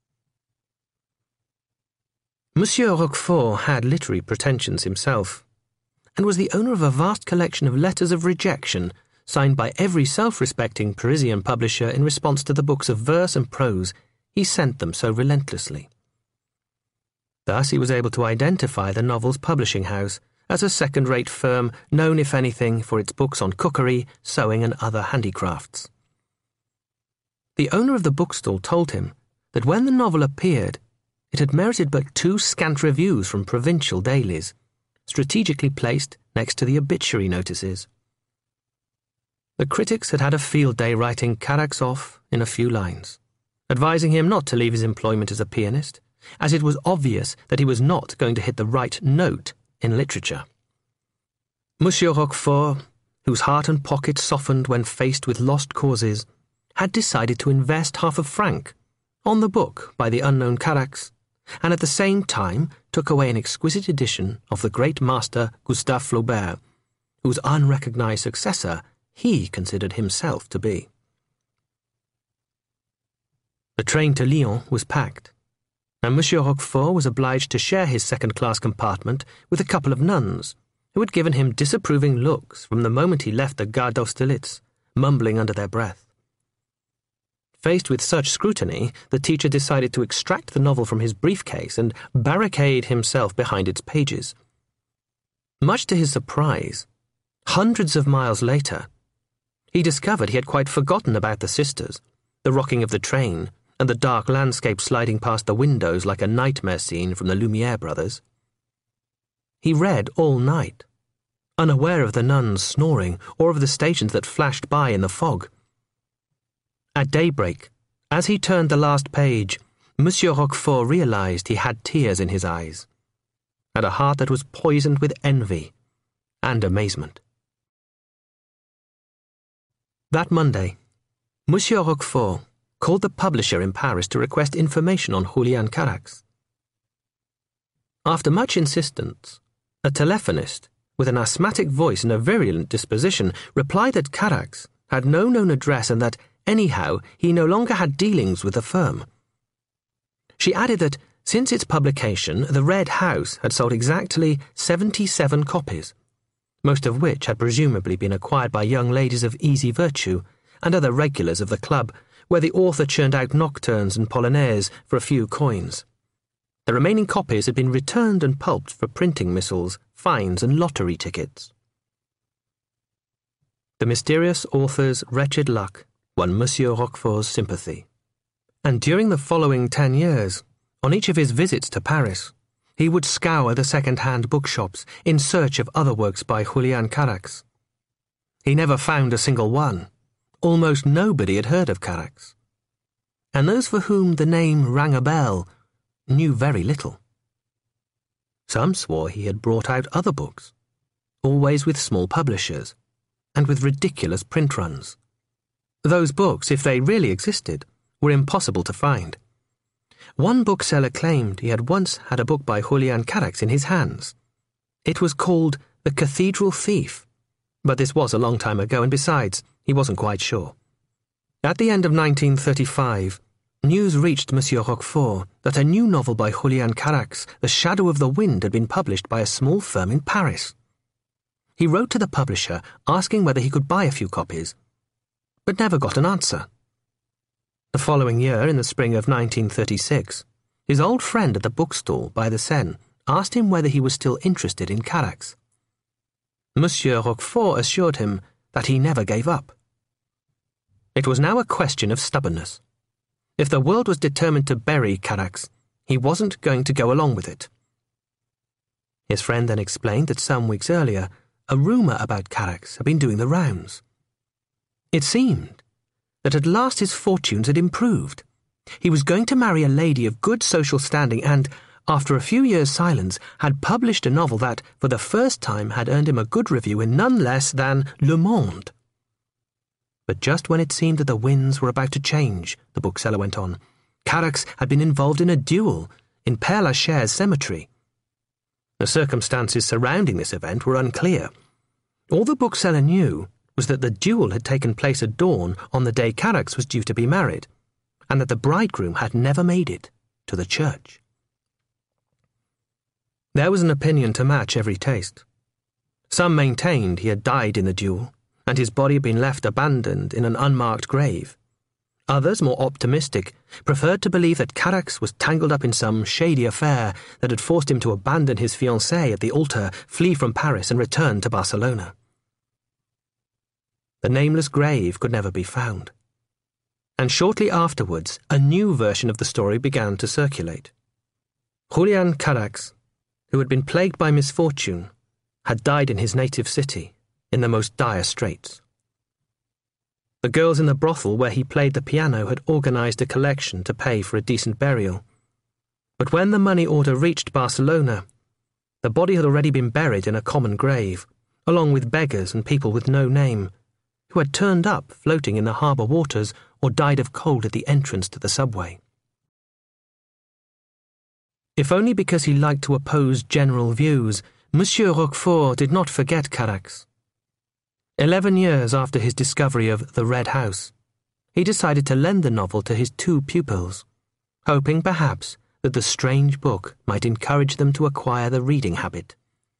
Monsieur Roquefort had literary pretensions himself, and was the owner of a vast collection of letters of rejection signed by every self-respecting Parisian publisher in response to the books of verse and prose he sent them so relentlessly. Thus he was able to identify the novel's publishing house as a second-rate firm known, if anything, for its books on cookery, sewing, and other handicrafts. The owner of the bookstall told him that when the novel appeared, it had merited but two scant reviews from provincial dailies, strategically placed next to the obituary notices. The critics had had a field day writing Carax off in a few lines, advising him not to leave his employment as a pianist, as it was obvious that he was not going to hit the right note in literature. Monsieur Roquefort, whose heart and pocket softened when faced with lost causes, had decided to invest half a franc on the book by the unknown Carax, and at the same time took away an exquisite edition of the great master Gustave Flaubert, whose unrecognized successor he considered himself to be. The train to Lyon was packed, and Monsieur Roquefort was obliged to share his second-class compartment with a couple of nuns, who had given him disapproving looks from the moment he left the Gare d'Austerlitz, mumbling under their breath. Faced with such scrutiny, the teacher decided to extract the novel from his briefcase and barricade himself behind its pages, Much to his surprise, hundreds of miles later, he discovered he had quite forgotten about the sisters, the rocking of the train, and the dark landscape sliding past the windows like a nightmare scene from the Lumiere brothers. He read all night, unaware of the nuns snoring or of the stations that flashed by in the fog. At daybreak, as he turned the last page, Monsieur Roquefort realized he had tears in his eyes, and a heart that was poisoned with envy and amazement. That Monday, Monsieur Roquefort called the publisher in Paris to request information on Julian Carax. After much insistence, a telephonist, with an asthmatic voice and a virulent disposition, replied that Carax had no known address and that, anyhow, he no longer had dealings with the firm. She added that, since its publication, The Red House had sold exactly seventy-seven copies, most of which had presumably been acquired by young ladies of easy virtue and other regulars of the club, where the author churned out nocturnes and polonaises for a few coins. The remaining copies had been returned and pulped for printing missals, fines, and lottery tickets. The mysterious author's wretched luck won Monsieur Roquefort's sympathy, and during the following ten years, on each of his visits to Paris, he would scour the second-hand bookshops in search of other works by Julian Carax. He never found a single one. Almost nobody had heard of Carax, and those for whom the name rang a bell knew very little. Some swore he had brought out other books, always with small publishers, and with ridiculous print runs. Those books, if they really existed, were impossible to find. One bookseller claimed he had once had a book by Julian Carax in his hands. It was called The Cathedral Thief, but this was a long time ago, and besides, he wasn't quite sure. At the end of nineteen thirty-five, news reached Monsieur Roquefort that a new novel by Julian Carax, The Shadow of the Wind, had been published by a small firm in Paris. He wrote to the publisher asking whether he could buy a few copies, but never got an answer. The following year, in the spring of nineteen thirty-six, his old friend at the bookstall by the Seine asked him whether he was still interested in Carax. Monsieur Roquefort assured him that he never gave up. It was now a question of stubbornness. If the world was determined to bury Carax, he wasn't going to go along with it. His friend then explained that some weeks earlier, a rumour about Carax had been doing the rounds. It seemed that at last his fortunes had improved. He was going to marry a lady of good social standing and, after a few years' silence, had published a novel that, for the first time, had earned him a good review in none less than Le Monde. But just when it seemed that the winds were about to change, the bookseller went on, Carax had been involved in a duel in Père Lachaise cemetery. The circumstances surrounding this event were unclear. All the bookseller knew was that the duel had taken place at dawn on the day Carax was due to be married, and that the bridegroom had never made it to the church. There was an opinion to match every taste. Some maintained he had died in the duel, and his body had been left abandoned in an unmarked grave. Others, more optimistic, preferred to believe that Carax was tangled up in some shady affair that had forced him to abandon his fiancée at the altar, flee from Paris, and return to Barcelona. The nameless grave could never be found, and shortly afterwards a new version of the story began to circulate. Julian Carax, who had been plagued by misfortune, had died in his native city, in the most dire straits. The girls in the brothel where he played the piano had organized a collection to pay for a decent burial. But when the money order reached Barcelona, the body had already been buried in a common grave, along with beggars and people with no name, who had turned up floating in the harbour waters or died of cold at the entrance to the subway. If only because he liked to oppose general views, Monsieur Roquefort did not forget Carax. Eleven years after his discovery of The Red House, he decided to lend the novel to his two pupils, hoping perhaps that the strange book might encourage them to acquire the reading habit.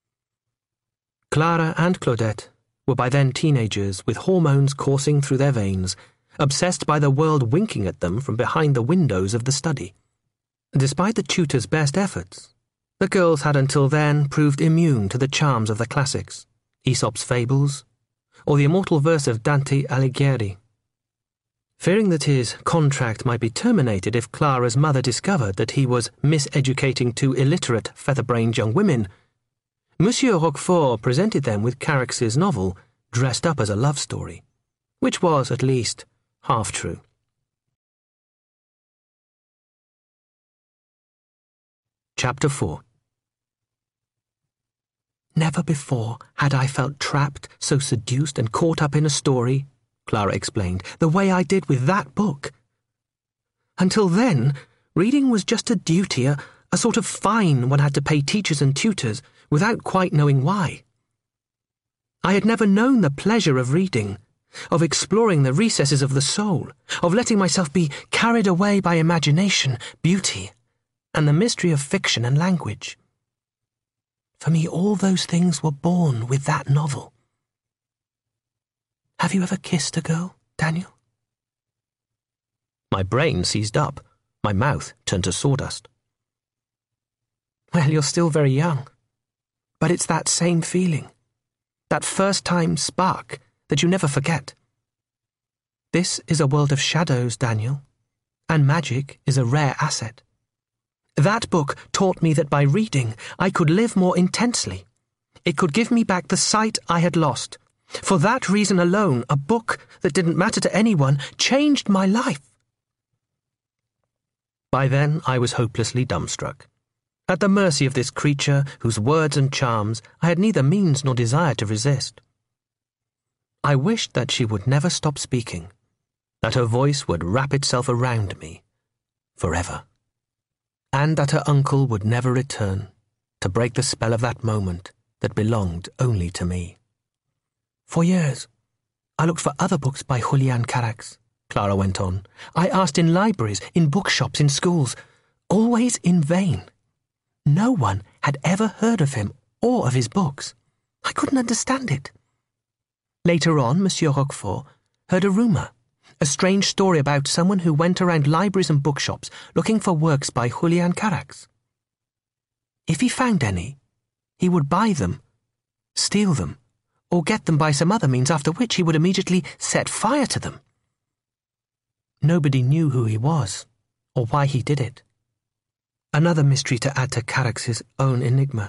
Clara and Claudette were by then teenagers with hormones coursing through their veins, obsessed by the world winking at them from behind the windows of the study. Despite the tutor's best efforts, The girls had until then proved immune to the charms of the classics, Aesop's fables, or the immortal verse of Dante Alighieri. Fearing that his contract might be terminated if Clara's mother discovered that he was miseducating two illiterate, feather-brained young women, Monsieur Roquefort presented them with Carax's novel, dressed up as a love story, which was, at least, half true. Chapter four. Never before had I felt trapped, so seduced and caught up in a story, Clara explained, the way I did with that book. Until then, reading was just a duty, a, a sort of fine one had to pay teachers and tutors, without quite knowing why. I had never known the pleasure of reading, of exploring the recesses of the soul, of letting myself be carried away by imagination, beauty, and the mystery of fiction and language. For me, all those things were born with that novel. Have you ever kissed a girl, Daniel? My brain seized up. My mouth turned to sawdust. Well, you're still very young. But it's that same feeling, that first-time spark that you never forget. This is a world of shadows, Daniel, and magic is a rare asset. That book taught me that by reading I could live more intensely. It could give me back the sight I had lost. For that reason alone, a book that didn't matter to anyone changed my life. By then I was hopelessly dumbstruck, at the mercy of this creature whose words and charms I had neither means nor desire to resist. I wished that she would never stop speaking, that her voice would wrap itself around me forever, and that her uncle would never return to break the spell of that moment that belonged only to me. For years, I looked for other books by Julian Carax, Clara went on. I asked in libraries, in bookshops, in schools, always in vain. No one had ever heard of him or of his books. I couldn't understand it. Later on, Monsieur Roquefort heard a rumour, a strange story about someone who went around libraries and bookshops looking for works by Julian Carax. If he found any, he would buy them, steal them, or get them by some other means, after which he would immediately set fire to them. Nobody knew who he was, or why he did it. Another mystery to add to Carax's own enigma.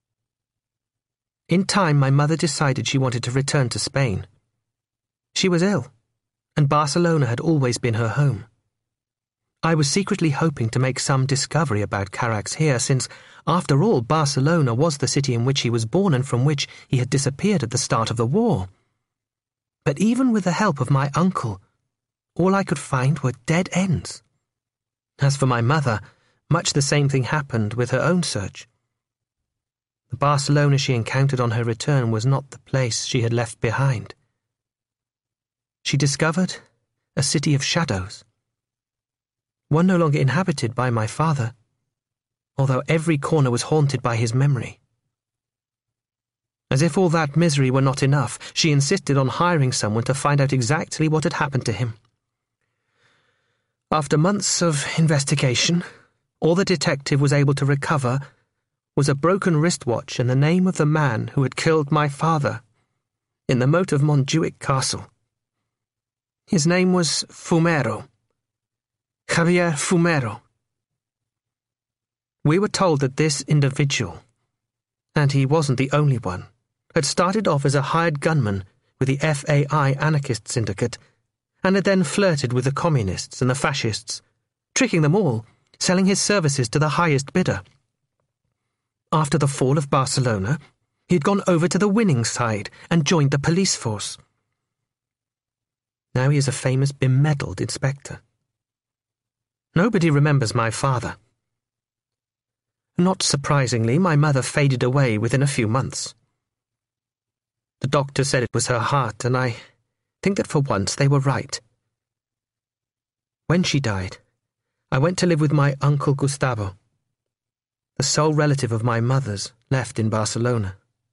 In time, my mother decided she wanted to return to Spain. She was ill, and Barcelona had always been her home. I was secretly hoping to make some discovery about Carax here, since, after all, Barcelona was the city in which he was born and from which he had disappeared at the start of the war. But even with the help of my uncle, all I could find were dead ends. As for my mother, much the same thing happened with her own search. The Barcelona she encountered on her return was not the place she had left behind. She discovered a city of shadows, one no longer inhabited by my father, although every corner was haunted by his memory. As if all that misery were not enough, she insisted on hiring someone to find out exactly what had happened to him. After months of investigation, all the detective was able to recover was a broken wristwatch and the name of the man who had killed my father in the moat of Montjuic Castle. His name was Fumero. Javier Fumero. We were told that this individual, and he wasn't the only one, had started off as a hired gunman with the F A I anarchist syndicate, and had then flirted with the communists and the fascists, tricking them all, selling his services to the highest bidder. After the fall of Barcelona, he had gone over to the winning side and joined the police force. Now he is a famous bemedalled inspector. Nobody remembers my father. Not surprisingly, my mother faded away within a few months. The doctor said it was her heart, and I think that for once they were right. When she died, I went to live with my uncle Gustavo, the sole relative of my mother's left in Barcelona.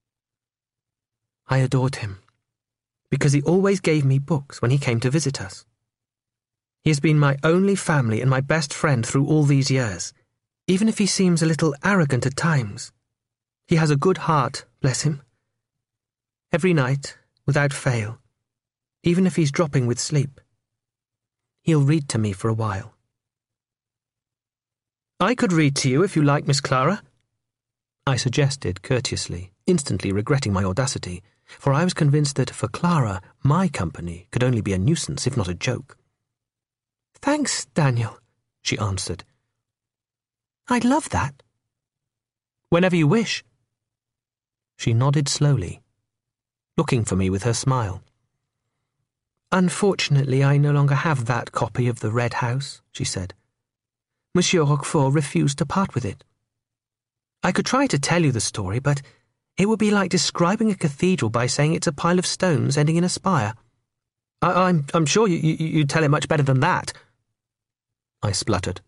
I adored him, because he always gave me books when he came to visit us. He has been my only family and my best friend through all these years, even if he seems a little arrogant at times. He has a good heart, bless him. Every night, without fail, even if he's dropping with sleep, he'll read to me for a while. I could read to you if you like, Miss Clara, I suggested courteously, instantly regretting my audacity, for I was convinced that, for Clara, my company could only be a nuisance, if not a joke. Thanks, Daniel, she answered. I'd love that. Whenever you wish. She nodded slowly, looking for me with her smile. Unfortunately, I no longer have that copy of the Red House, she said. Monsieur Roquefort refused to part with it. I could try to tell you the story, but it would be like describing a cathedral by saying it's a pile of stones ending in a spire. I I'm, I'm sure you, you, you tell it much better than that, I spluttered.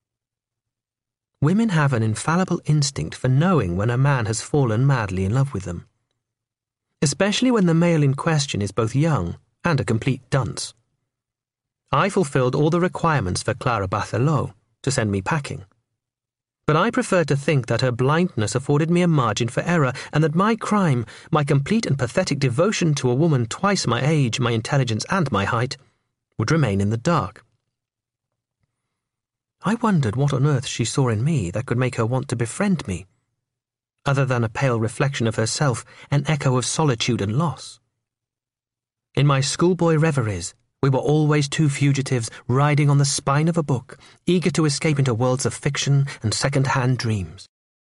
Women have an infallible instinct for knowing when a man has fallen madly in love with them, especially when the male in question is both young and a complete dunce. I fulfilled all the requirements for Clara Bartholomew to send me packing, but I preferred to think that her blindness afforded me a margin for error, and that my crime, my complete and pathetic devotion to a woman twice my age, my intelligence, and my height, would remain in the dark. I wondered what on earth she saw in me that could make her want to befriend me, other than a pale reflection of herself, an echo of solitude and loss. In my schoolboy reveries, we were always two fugitives riding on the spine of a book, eager to escape into worlds of fiction and second-hand dreams.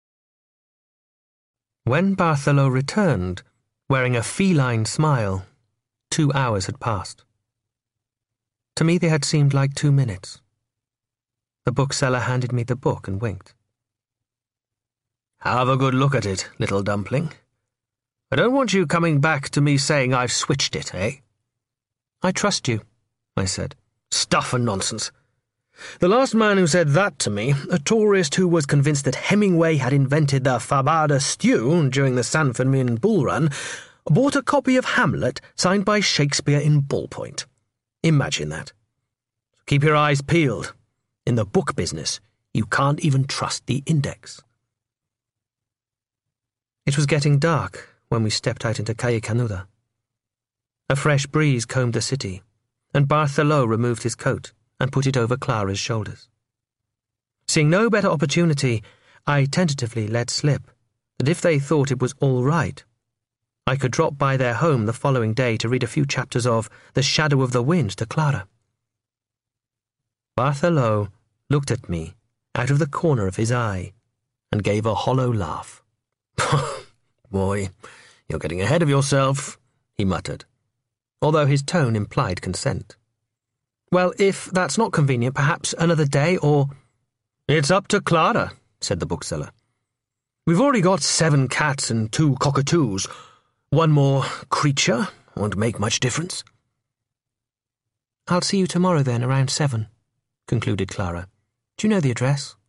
When Bartholomew returned, wearing a feline smile, two hours had passed. To me they had seemed like two minutes. The bookseller handed me the book and winked. Have a good look at it, little dumpling. I don't want you coming back to me saying I've switched it, eh? I trust you, I said. Stuff and nonsense. The last man who said that to me, a tourist who was convinced that Hemingway had invented the fabada stew during the San Fermin bull run, bought a copy of Hamlet signed by Shakespeare in ballpoint. Imagine that. Keep your eyes peeled. In the book business, you can't even trust the index. It was getting dark when we stepped out into Calle Canuda. A fresh breeze combed the city, and Bartholomew removed his coat and put it over Clara's shoulders. Seeing no better opportunity, I tentatively let slip that if they thought it was all right, I could drop by their home the following day to read a few chapters of The Shadow of the Wind to Clara. Bartholomew looked at me out of the corner of his eye and gave a hollow laugh. Boy, you're getting ahead of yourself, he muttered, although his tone implied consent. Well, if that's not convenient, perhaps another day, or... It's up to Clara, said the bookseller. We've already got seven cats and two cockatoos. One more creature won't make much difference. I'll see you tomorrow then, around seven, concluded Clara. Do you know the address?